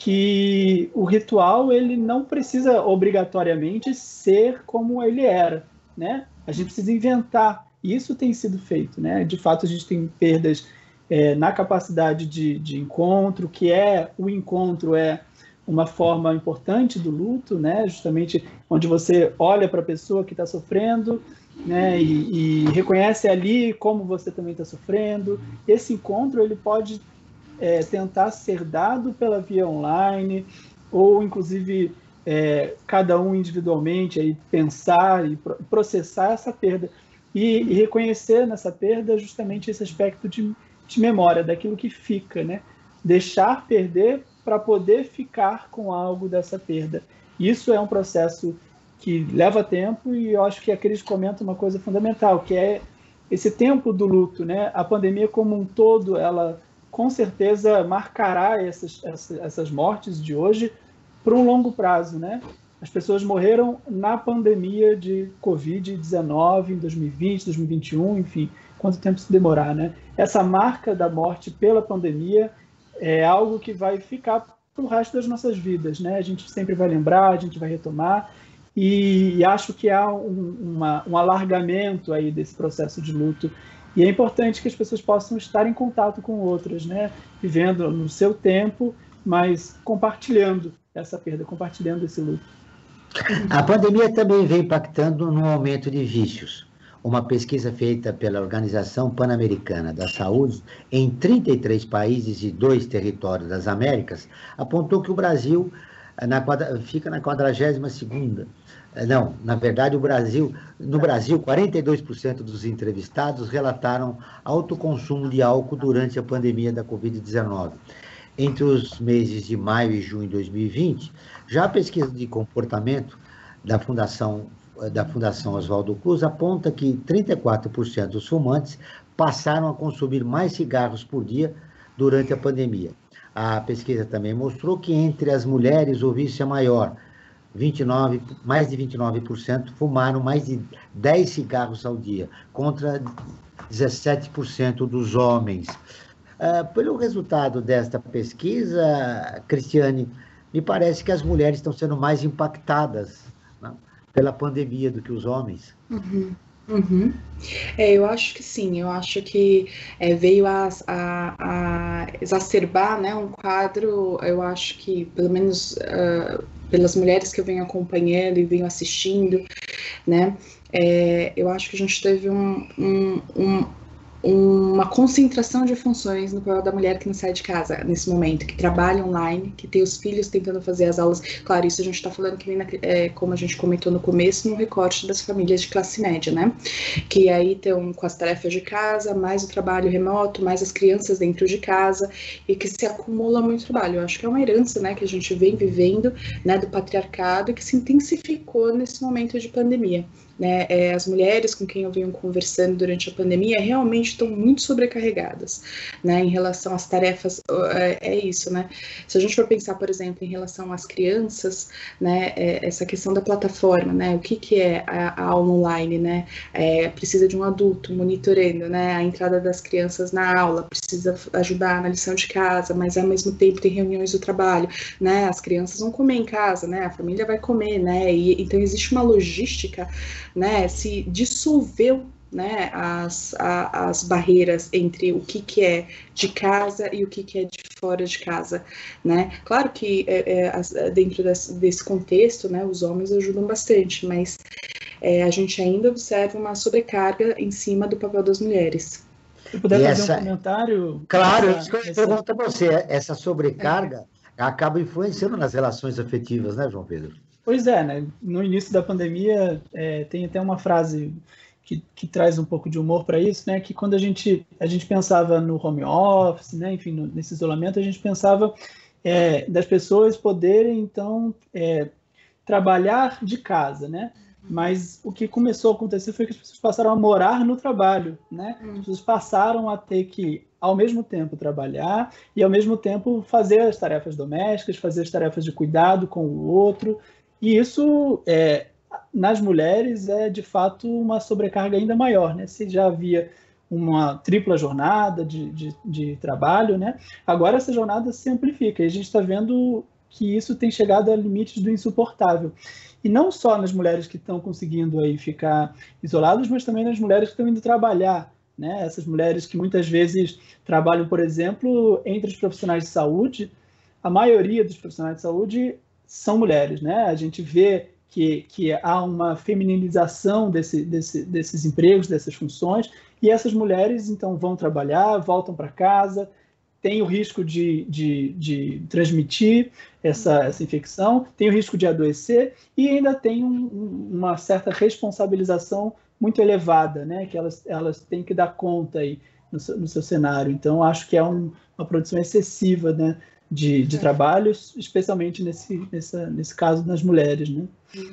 que o ritual, ele não precisa obrigatoriamente ser como ele era, né? A gente precisa inventar. E isso tem sido feito, né? De fato, a gente tem perdas na capacidade de encontro, que o encontro uma forma importante do luto, né? Justamente onde você olha para a pessoa que está sofrendo, né? E reconhece ali como você também está sofrendo. Esse encontro ele pode tentar ser dado pela via online, ou inclusive cada um individualmente aí pensar e processar essa perda e reconhecer nessa perda justamente esse aspecto de memória, daquilo que fica, né? Deixar perder para poder ficar com algo dessa perda. Isso é um processo que leva tempo, e eu acho que a Cris comenta uma coisa fundamental, que é esse tempo do luto, né? A pandemia como um todo, ela com certeza marcará essas mortes de hoje por um longo prazo, né? As pessoas morreram na pandemia de Covid-19 em 2020, 2021, enfim, quanto tempo se demorar, né? Essa marca da morte pela pandemia é algo que vai ficar para o resto das nossas vidas, né? A gente sempre vai lembrar, a gente vai retomar, e acho que há um alargamento aí desse processo de luto, e é importante que as pessoas possam estar em contato com outras, né? Vivendo no seu tempo, mas compartilhando essa perda, compartilhando esse luto. A pandemia também vem impactando no aumento de vícios. Uma pesquisa feita pela Organização Pan-Americana da Saúde em 33 países e 2 territórios das Américas apontou que o Brasil fica na 42ª Não, na verdade, no Brasil, 42% dos entrevistados relataram alto consumo de álcool durante a pandemia da Covid-19. Entre os meses de maio e junho de 2020, já a pesquisa de comportamento da Fundação Oswaldo Cruz aponta que 34% dos fumantes passaram a consumir mais cigarros por dia durante a pandemia. A pesquisa também mostrou que entre as mulheres o vício é maior. Mais de 29% fumaram mais de 10 cigarros ao dia, contra 17% dos homens. Pelo resultado desta pesquisa, Cristiane, me parece que as mulheres estão sendo mais impactadas, né, pela pandemia do que os homens. Uhum. Uhum. Eu acho que sim, eu acho que veio a exacerbar, né, um quadro, eu acho que, pelo menos pelas mulheres que eu venho acompanhando e venho assistindo, né, eu acho que a gente teve uma concentração de funções no papel da mulher que não sai de casa nesse momento, que trabalha online, que tem os filhos tentando fazer as aulas. Claro, isso a gente está falando que vem, como a gente comentou no começo, no recorte das famílias de classe média, né? Que aí estão com as tarefas de casa, mais o trabalho remoto, mais as crianças dentro de casa, e que se acumula muito trabalho. Eu acho que é uma herança, né, que a gente vem vivendo, né, do patriarcado, e que se intensificou nesse momento de pandemia. Né, as mulheres com quem eu venho conversando durante a pandemia realmente estão muito sobrecarregadas, né, em relação às tarefas, isso, né, se a gente for pensar, por exemplo, em relação às crianças, né, essa questão da plataforma, né, o que é a aula online, né, precisa de um adulto monitorando, né, a entrada das crianças na aula, precisa ajudar na lição de casa, mas ao mesmo tempo tem reuniões do trabalho, né, as crianças vão comer em casa, né, a família vai comer, né, e então existe uma logística, né, se dissolveu, né, as barreiras entre o que é de casa e o que é de fora de casa, né. Claro que dentro desse contexto, né, os homens ajudam bastante, mas a gente ainda observa uma sobrecarga em cima do papel das mulheres. Se puder fazer um comentário... Claro, isso que eu pergunto a você, essa sobrecarga acaba influenciando nas relações afetivas, né, João Pedro? Pois é, né? No início da pandemia, tem até uma frase que traz um pouco de humor para isso, né? Que quando a gente pensava no home office, né? Enfim, nesse isolamento, a gente pensava das pessoas poderem, então, trabalhar de casa, né? Mas o que começou a acontecer foi que as pessoas passaram a morar no trabalho, né? As pessoas passaram a ter que, ao mesmo tempo, trabalhar e, ao mesmo tempo, fazer as tarefas domésticas, fazer as tarefas de cuidado com o outro. E isso, nas mulheres, é de fato uma sobrecarga ainda maior, né? Se já havia uma tripla jornada de trabalho, né? Agora essa jornada se amplifica e a gente está vendo que isso tem chegado a limites do insuportável. E não só nas mulheres que estão conseguindo aí ficar isoladas, mas também nas mulheres que estão indo trabalhar, né? Essas mulheres que muitas vezes trabalham, por exemplo, entre os profissionais de saúde. A maioria dos profissionais de saúde são mulheres, né? A gente vê que há uma femininização desses empregos, dessas funções, e essas mulheres, então, vão trabalhar, voltam para casa, tem o risco de transmitir essa infecção, tem o risco de adoecer, e ainda tem uma certa responsabilização muito elevada, né? Que elas têm que dar conta aí no seu cenário. Então, acho que é uma produção excessiva, né, de trabalhos, especialmente nesse caso das mulheres, né?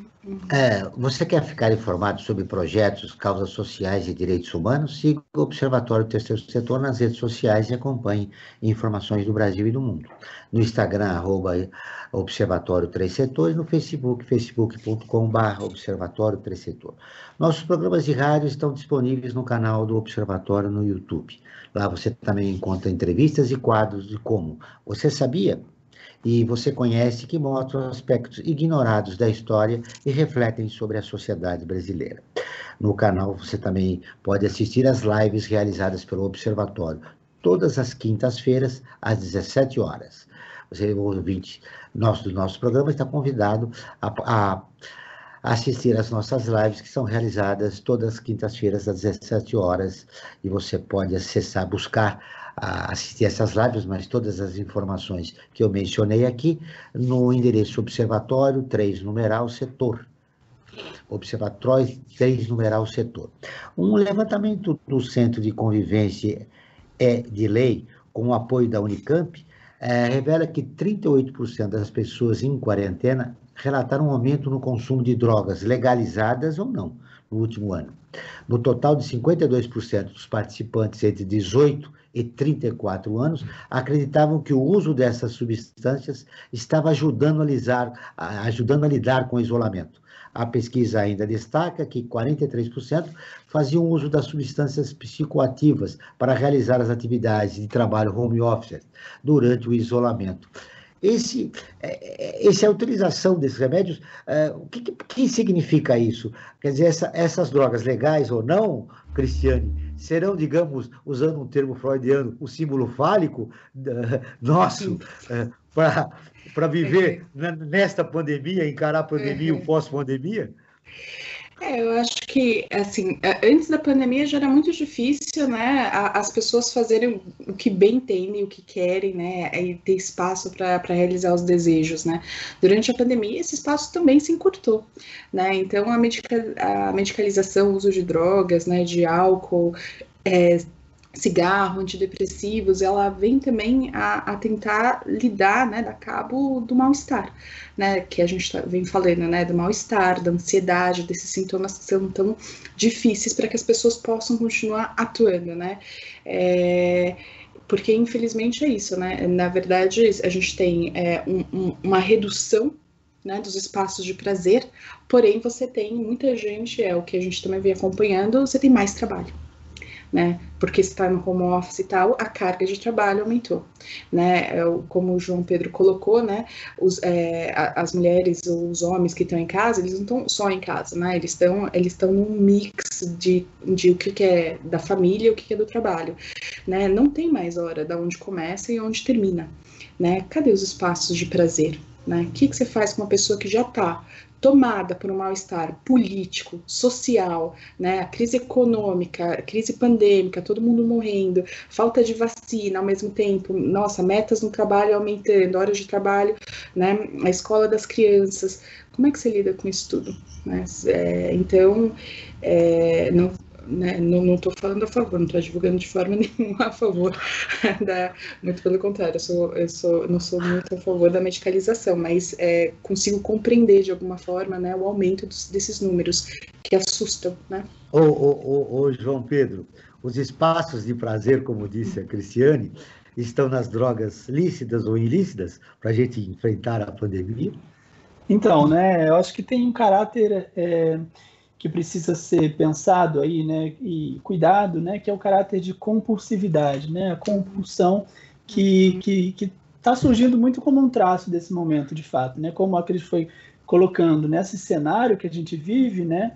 Você quer ficar informado sobre projetos, causas sociais e direitos humanos? Siga o Observatório do Terceiro Setor nas redes sociais e acompanhe informações do Brasil e do mundo. No Instagram, @Observatório Três Setores, no Facebook, facebook.com/Observatório Três Setor. Nossos programas de rádio estão disponíveis no canal do Observatório no YouTube. Lá você também encontra entrevistas e quadros de como Você Sabia? E você conhece, que mostram aspectos ignorados da história e refletem sobre a sociedade brasileira. No canal você também pode assistir às lives realizadas pelo Observatório, todas as quintas-feiras, às 17 horas. Você, ouvinte do nosso programa, está convidado a assistir às nossas lives, que são realizadas todas as quintas-feiras, às 17 horas, e você pode acessar, buscar assistir essas lives, mas todas as informações que eu mencionei aqui, no endereço Observatório 3 numeral Setor. Observatório 3 numeral setor. Um levantamento do Centro de Convivência de Lei, com o apoio da Unicamp, revela que 38% das pessoas em quarentena relataram um aumento no consumo de drogas, legalizadas ou não, no último ano. No total de 52% dos participantes entre 18 e 34 anos acreditavam que o uso dessas substâncias estava ajudando a lidar com o isolamento. A pesquisa ainda destaca que 43% faziam uso das substâncias psicoativas para realizar as atividades de trabalho home office durante o isolamento. A utilização desses remédios, o que significa isso? Quer dizer, essas drogas, legais ou não, Cristiane, serão, digamos, usando um termo freudiano, o símbolo fálico nosso para viver nesta pandemia, encarar a pandemia e o pós-pandemia? Eu acho que, assim, antes da pandemia já era muito difícil, né, as pessoas fazerem o que bem entendem, o que querem, né, e ter espaço para realizar os desejos, né. Durante a pandemia, esse espaço também se encurtou, né, então a medicalização, o uso de drogas, né, de álcool, cigarro, antidepressivos, ela vem também a tentar lidar, né, dar cabo do mal-estar, né, que a gente vem falando, né, do mal-estar, da ansiedade, desses sintomas que são tão difíceis para que as pessoas possam continuar atuando, né, porque infelizmente é isso, né, na verdade a gente tem uma redução, né, dos espaços de prazer, porém você tem muita gente, o que a gente também vem acompanhando, você tem mais trabalho, né, porque está no home office e tal, a carga de trabalho aumentou, né, como o João Pedro colocou, né, as mulheres ou os homens que estão em casa, eles não estão só em casa, né, eles estão num mix de o que é da família e o que é do trabalho, né, não tem mais hora de onde começa e onde termina, né, cadê os espaços de prazer, né, o que você faz com uma pessoa que já está tomada por um mal-estar político, social, né, a crise econômica, a crise pandêmica, todo mundo morrendo, falta de vacina ao mesmo tempo, nossa, metas no trabalho aumentando, horas de trabalho, né, a escola das crianças, como é que você lida com isso tudo? Né? Então, não estou falando a favor, não estou divulgando de forma nenhuma a favor muito pelo contrário, eu não sou muito a favor da medicalização, mas consigo compreender de alguma forma, né, o aumento desses números que assustam, né? Ô, João Pedro, os espaços de prazer, como disse a Cristiane, estão nas drogas lícitas ou ilícitas para a gente enfrentar a pandemia? Então, né, eu acho que tem um caráter que precisa ser pensado aí, né, e cuidado, né, que é o caráter de compulsividade, né, a compulsão que está surgindo muito como um traço desse momento, de fato, né, como a Cris foi colocando nesse cenário que a gente vive, né,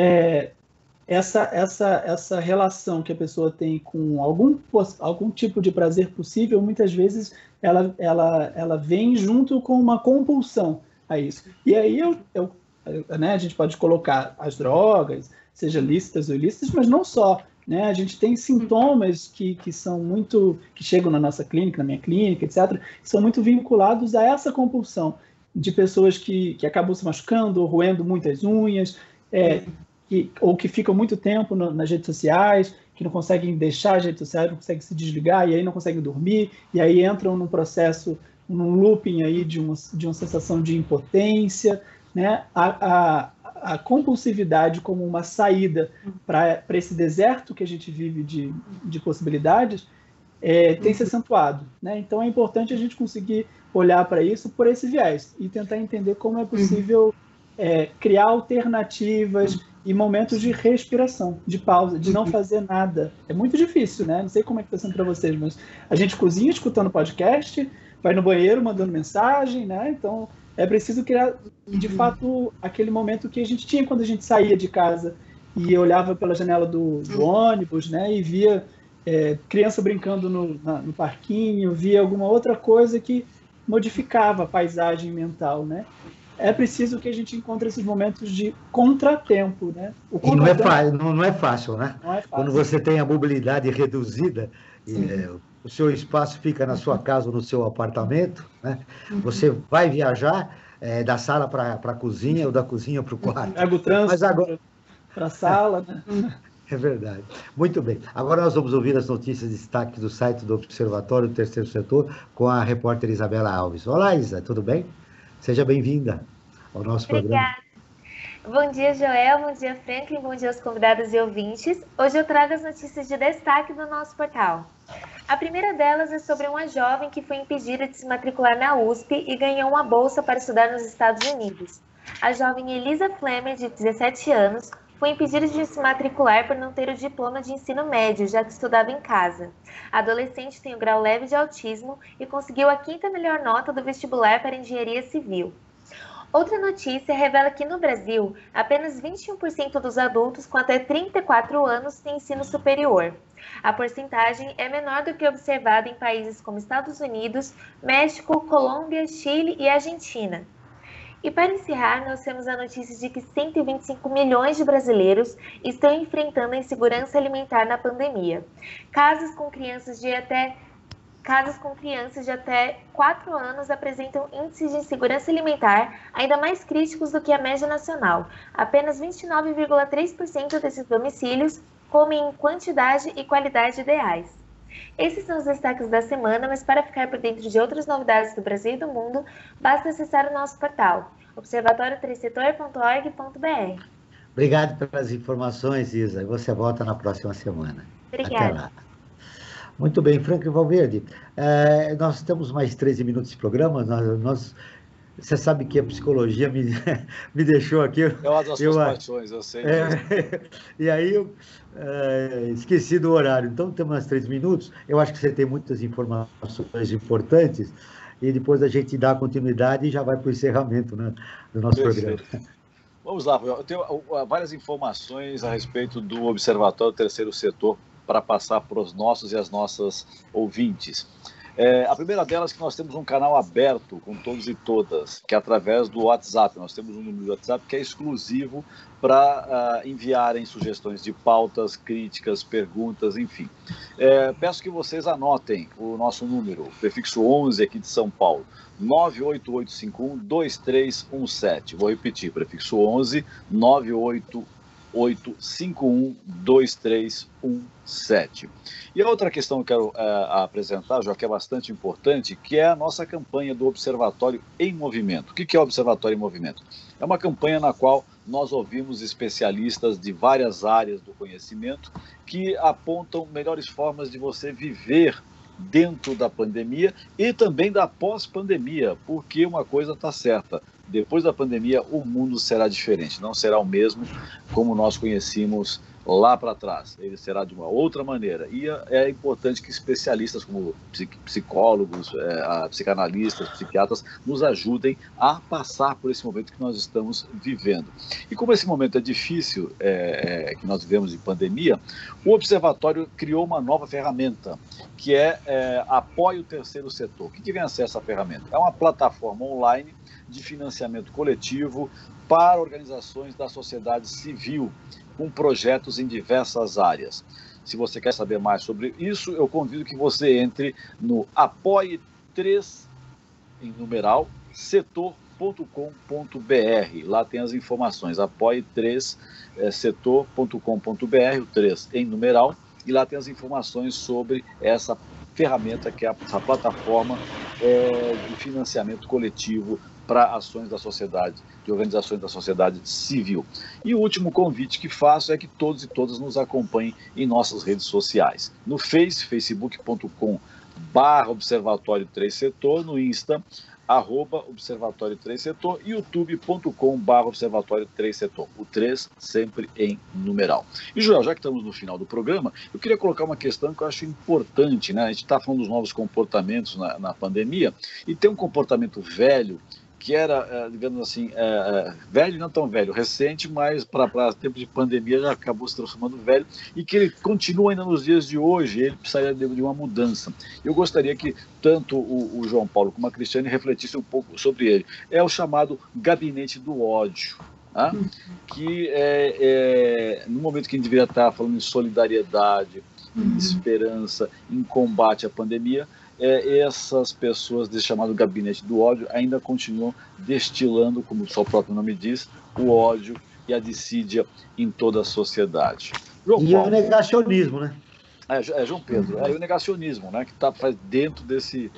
essa relação que a pessoa tem com algum tipo de prazer possível, muitas vezes ela vem junto com uma compulsão a isso. E aí né, a gente pode colocar as drogas, seja lícitas ou ilícitas, mas não só, né? A gente tem sintomas que são muito, que chegam na nossa clínica, na minha clínica, etc., que são muito vinculados a essa compulsão de pessoas que acabam se machucando, ou roendo muitas unhas, ou que ficam muito tempo nas redes sociais, que não conseguem deixar as redes sociais, não conseguem se desligar, e aí não conseguem dormir, e aí entram num processo, num looping aí de uma sensação de impotência, né? A compulsividade como uma saída para esse deserto que a gente vive de possibilidades tem se acentuado, né? Então é importante a gente conseguir olhar para isso por esse viés e tentar entender como é possível criar alternativas e momentos de respiração, de pausa, de não fazer nada. É muito difícil, né? Não sei como é que está sendo para vocês, mas a gente cozinha escutando podcast, vai no banheiro mandando mensagem, né? Então é preciso criar, de fato, aquele momento que a gente tinha quando a gente saía de casa e olhava pela janela do ônibus, né, e via criança brincando no parquinho, via alguma outra coisa que modificava a paisagem mental, né? É preciso que a gente encontre esses momentos de contratempo, né? E não é fácil, né? Não é fácil. Quando você tem a mobilidade reduzida, o seu espaço fica na sua casa ou no seu apartamento, né? Você vai viajar, da sala para a cozinha ou da cozinha para o quarto. Pega o trânsito Mas agora... para a sala, né? É verdade. Muito bem. Agora nós vamos ouvir as notícias de destaque do site do Observatório do Terceiro Setor com a repórter Isabela Alves. Olá, Isa, tudo bem? Seja bem-vinda ao nosso programa. Bom dia, Joel. Bom dia, Franklin. Bom dia aos convidados e ouvintes. Hoje eu trago as notícias de destaque do nosso portal. A primeira delas é sobre uma jovem que foi impedida de se matricular na USP e ganhou uma bolsa para estudar nos Estados Unidos. A jovem Elisa Flemmer, de 17 anos, foi impedida de se matricular por não ter o diploma de ensino médio, já que estudava em casa. A adolescente tem o grau leve de autismo e conseguiu a 5ª melhor nota do vestibular para engenharia civil. Outra notícia revela que no Brasil, apenas 21% dos adultos com até 34 anos têm ensino superior. A porcentagem é menor do que observada em países como Estados Unidos, México, Colômbia, Chile e Argentina. E para encerrar, nós temos a notícia de que 125 milhões de brasileiros estão enfrentando a insegurança alimentar na pandemia. Casas com crianças de até 4 anos apresentam índices de insegurança alimentar ainda mais críticos do que a média nacional. Apenas 29,3% desses domicílios comem em quantidade e qualidade ideais. Esses são os destaques da semana, mas para ficar por dentro de outras novidades do Brasil e do mundo, basta acessar o nosso portal, observatório3setor.org.br. Obrigado pelas informações, Isa. Você volta na próxima semana. Obrigada. Até lá. Muito bem, Franklin Valverde. Nós temos mais 13 minutos de programa. Você sabe que a psicologia me deixou aqui. É uma das suas paixões, eu sei. E aí eu esqueci do horário. Então, temos mais 3 minutos. Eu acho que você tem muitas informações importantes. E depois a gente dá continuidade e já vai para o encerramento, né, do nosso programa. Vamos lá, eu tenho várias informações a respeito do Observatório do Terceiro Setor para passar para os nossos e as nossas ouvintes. A primeira delas é que nós temos um canal aberto com todos e todas, que é através do WhatsApp. Nós temos um número de WhatsApp que é exclusivo para enviarem sugestões de pautas, críticas, perguntas, enfim. Peço que vocês anotem o nosso número, prefixo 11 aqui de São Paulo, 98851-2317. Vou repetir, prefixo 11, 98851-2317. E a outra questão que eu quero apresentar, já que é bastante importante, que é a nossa campanha do Observatório em Movimento. O que é o Observatório em Movimento? É uma campanha na qual nós ouvimos especialistas de várias áreas do conhecimento que apontam melhores formas de você viver dentro da pandemia e também da pós-pandemia, porque uma coisa está certa, depois da pandemia o mundo será diferente, não será o mesmo como nós conhecíamos lá para trás, ele será de uma outra maneira, e é importante que especialistas como psicólogos, psicanalistas, psiquiatras, nos ajudem a passar por esse momento que nós estamos vivendo. E como esse momento é difícil, que nós vivemos de pandemia, o Observatório criou uma nova ferramenta, que é Apoie o Terceiro Setor. O que vem a ser essa ferramenta? É uma plataforma online de financiamento coletivo para organizações da sociedade civil, com projetos em diversas áreas. Se você quer saber mais sobre isso, eu convido que você entre no apoie3, em numeral, setor.com.br. Lá tem as informações, apoie3, setor.com.br, o 3 em numeral, e lá tem as informações sobre essa ferramenta, que é essa plataforma de financiamento coletivo para ações da sociedade, de organizações da sociedade civil. E o último convite que faço é que todos e todas nos acompanhem em nossas redes sociais. No facebook.com/Observatório 3 Setor, no Insta, @Observatório 3 Setor, e youtube.com/Observatório 3 Setor. O 3 sempre em numeral. E, Joel, já que estamos no final do programa, eu queria colocar uma questão que eu acho importante, né? A gente está falando dos novos comportamentos na pandemia, e tem um comportamento velho, que era, digamos assim, velho, não tão velho, recente, mas para tempo de pandemia já acabou se transformando velho, e que ele continua ainda nos dias de hoje, ele precisaria de uma mudança. Eu gostaria que tanto o João Paulo como a Cristiane refletissem um pouco sobre ele. É o chamado gabinete do ódio, tá? Que no momento que a gente deveria estar falando em solidariedade, em esperança, em combate à pandemia, essas pessoas desse chamado gabinete do ódio ainda continuam destilando, como o seu próprio nome diz, o ódio e a dissídia em toda a sociedade. João Paulo, o negacionismo, né? João Pedro, e o negacionismo, né, que está dentro desse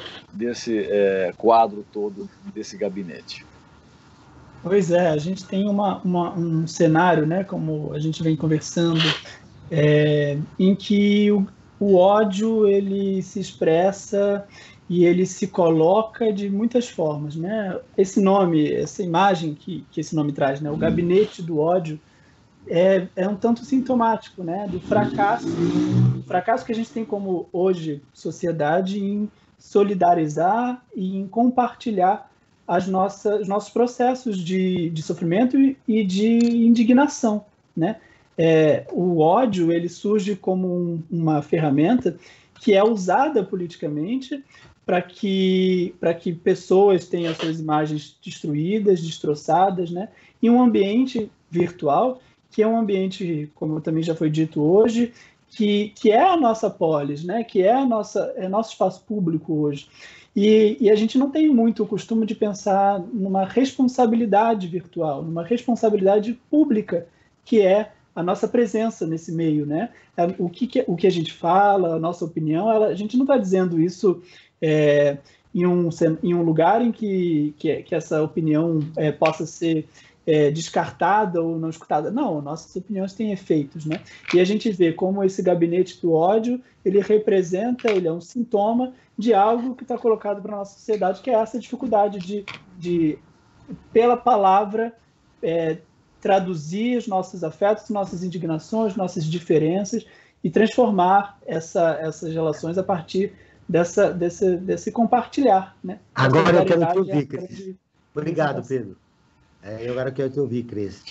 quadro todo, desse gabinete. Pois é, a gente tem um cenário, né, como a gente vem conversando, em que o ódio ele se expressa e ele se coloca de muitas formas, né? Esse nome, essa imagem que esse nome traz, né, o gabinete do ódio, é um tanto sintomático, né, do fracasso que a gente tem como hoje sociedade em solidarizar e em compartilhar os nossos processos de sofrimento e de indignação, né? O ódio ele surge como uma ferramenta que é usada politicamente para que pessoas tenham suas imagens destruídas, destroçadas, né? Em um ambiente virtual que é um ambiente, como também já foi dito hoje, que é a nossa polis, né? Que é nosso espaço público hoje. E a gente não tem muito o costume de pensar numa responsabilidade virtual, numa responsabilidade pública, que é a nossa presença nesse meio, né? O que a gente fala, a nossa opinião, a gente não está dizendo isso em um lugar em que essa opinião possa ser descartada ou não escutada. Não, nossas opiniões têm efeitos, né? E a gente vê como esse gabinete do ódio, ele é um sintoma de algo que está colocado para a nossa sociedade, que é essa dificuldade de pela palavra, traduzir os nossos afetos, nossas indignações, nossas diferenças e transformar essas relações a partir desse compartilhar, né? Agora eu quero te ouvir, Cris. Obrigado, Pedro. Eu agora quero te ouvir, Cris.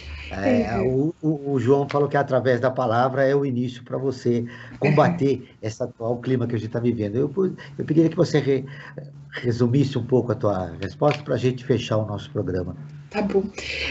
O João falou que através da palavra é o início para você combater esse atual clima que a gente está vivendo. Eu pediria que você resumisse um pouco a tua resposta para a gente fechar o nosso programa. Tá bom.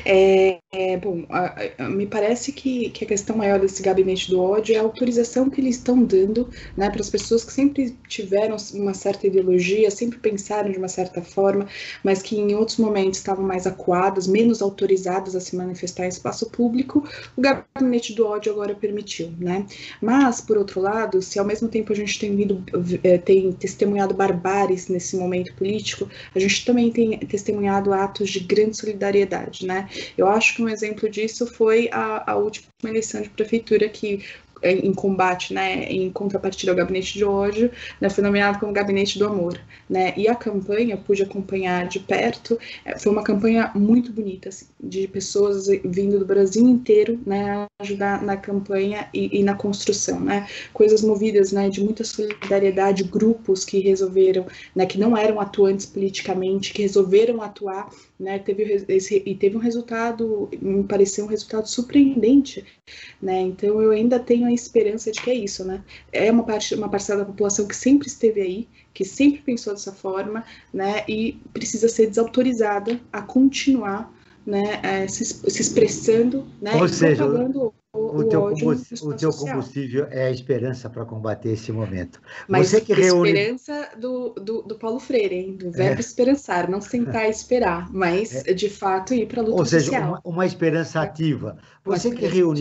Me parece que a questão maior desse gabinete do ódio é a autorização que eles estão dando, né, para as pessoas que sempre tiveram uma certa ideologia, sempre pensaram de uma certa forma, mas que em outros momentos estavam mais acuadas, menos autorizadas a se manifestar em espaço público. O gabinete do ódio agora permitiu, né? Mas, por outro lado, se ao mesmo tempo a gente tem testemunhado barbáries nesse momento político, a gente também tem testemunhado atos de grande solidariedade, né? Eu acho que um exemplo disso foi a última eleição de prefeitura que, em combate, né, em contrapartida ao gabinete de ódio, né, foi nomeado como gabinete do amor, né, e a campanha, eu pude acompanhar de perto, foi uma campanha muito bonita, assim, de pessoas vindo do Brasil inteiro, né, ajudar na campanha e na construção, né, coisas movidas, né, de muita solidariedade, grupos que resolveram, né, que não eram atuantes politicamente, que resolveram atuar, né, teve um resultado, me pareceu um resultado surpreendente, né, então eu ainda tenho a esperança de que é isso, né, é uma parcela da população que sempre esteve aí, que sempre pensou dessa forma, né, e precisa ser desautorizada a continuar, né, se expressando, né, ou seja, propagando o teu combustível é a esperança para combater esse momento. Mas você que reúne... esperança do Paulo Freire, hein? Do verbo esperançar, não sentar e esperar, mas de fato ir para a luta social. Ou seja, uma esperança ativa. Você que reúne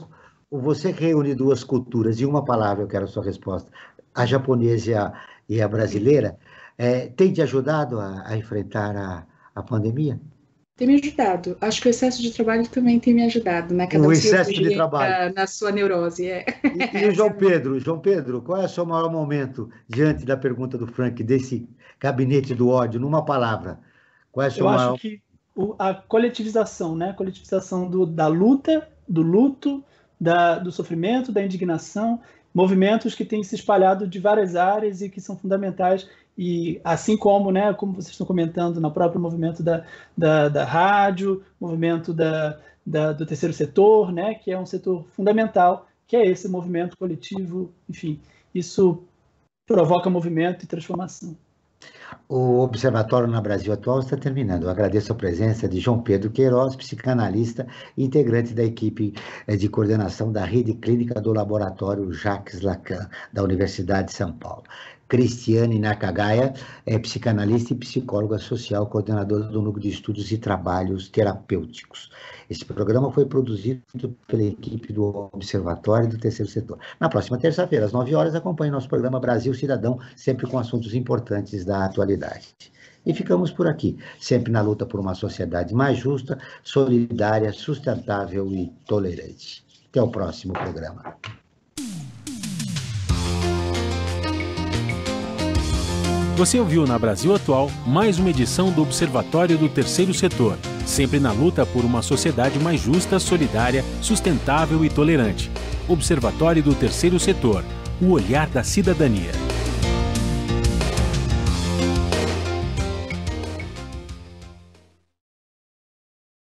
duas culturas, e uma palavra eu quero a sua resposta, a japonesa e a brasileira, tem te ajudado a enfrentar a pandemia? Tem me ajudado. Acho que o excesso de trabalho também tem me ajudado, né? O excesso de trabalho. Na sua neurose, E o João Pedro, qual é o seu maior momento diante da pergunta do Frank, desse gabinete do ódio, numa palavra? Qual é o seu maior... acho que a coletivização, né? A coletivização da luta, do luto, do sofrimento, da indignação, movimentos que têm se espalhado de várias áreas e que são fundamentais. E assim como, né, como vocês estão comentando, no próprio movimento da rádio, movimento do terceiro setor, né, que é um setor fundamental, que é esse movimento coletivo, enfim, isso provoca movimento e transformação. O Observatório na Brasil Atual está terminando. Eu agradeço a presença de João Pedro Queiroz, psicanalista e integrante da equipe de coordenação da Rede Clínica do Laboratório Jacques Lacan, da Universidade de São Paulo. Cristiane Nakagaya é psicanalista e psicóloga social, coordenadora do Núcleo de Estudos e Trabalhos Terapêuticos. Esse programa foi produzido pela equipe do Observatório do Terceiro Setor. Na próxima terça-feira, às 9 horas, acompanhe nosso programa Brasil Cidadão, sempre com assuntos importantes da atualidade. E ficamos por aqui, sempre na luta por uma sociedade mais justa, solidária, sustentável e tolerante. Até o próximo programa. Você ouviu na Brasil Atual mais uma edição do Observatório do Terceiro Setor, sempre na luta por uma sociedade mais justa, solidária, sustentável e tolerante. Observatório do Terceiro Setor, o olhar da cidadania.